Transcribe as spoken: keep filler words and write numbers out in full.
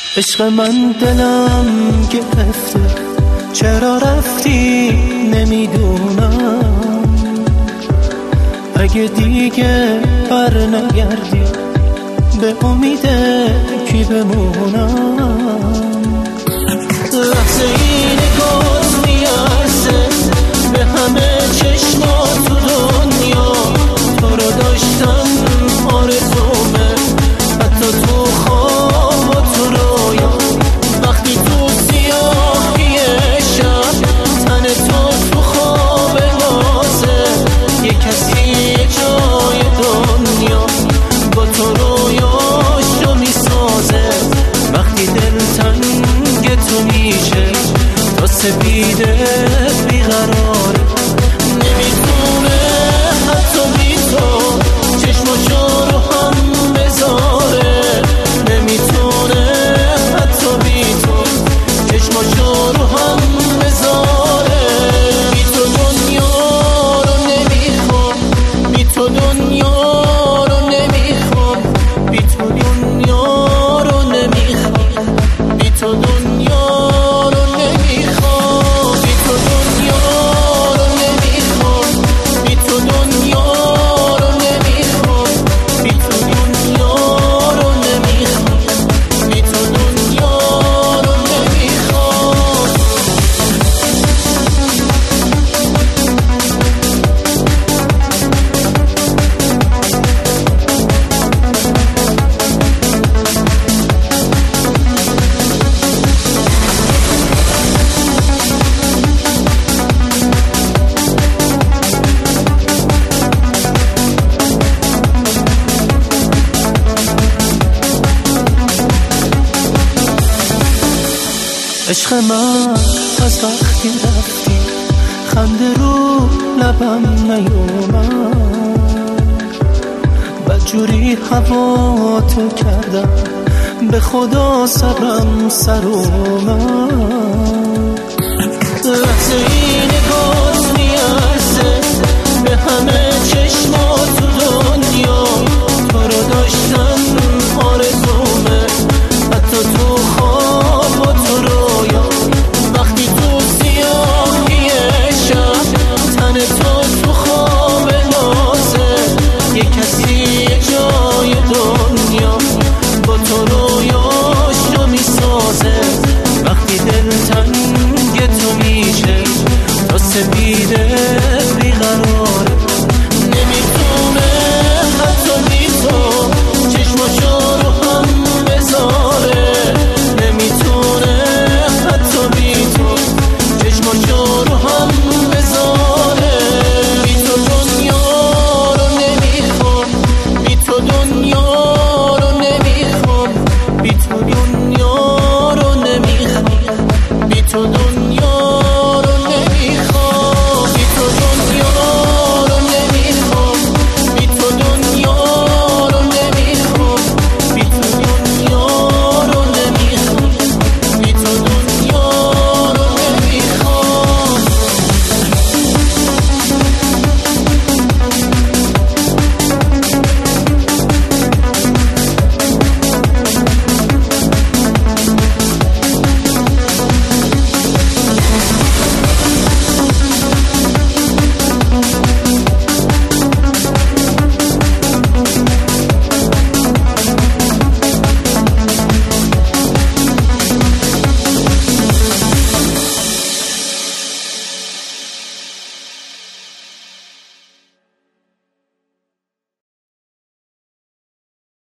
عشق من دلم گرفته، چرا رفتی نمیدونم. اگه دیگه بر نگردی به امید کی بمونم. لحظه این نگاهت میارزه به همه چشمات تو دنیا. تو رو داشتم آرزومه، حتی تو خواب و تو رویا. وقتی تو سیاهی شب تن تو تو خواب بازه، یه کسی جای دنیا با تو رویاشو میسازه. وقتی دل تنگ تو میشه تا سپیده بیقراره، نمیتونه حتی بی تو چشماشو رو هم بذاره. نمیتونه حتی بی تو چشماشو رو هم بذاره. بی تو دنیا رو نمیخوام، بی تو دنیا رو نمیخوام، بی تو دنیا رو نمیخوام، بی تو دنیا رو نمیخوام، بی تو دنیا رو نمیخوام، بی تو دنیا رو نمیخوام، بی تو دنیا رو نمیخوام، بی تو دنیا رو نمیخوام. عشق من از وقتی رفتی خنده رو لبم نیومد. بدجوری هوا تو کردم، به خدا صبرم سر اومد. لحظه این نگاهت میارزه به همه چشمات تو دنیا. تو رو داشتم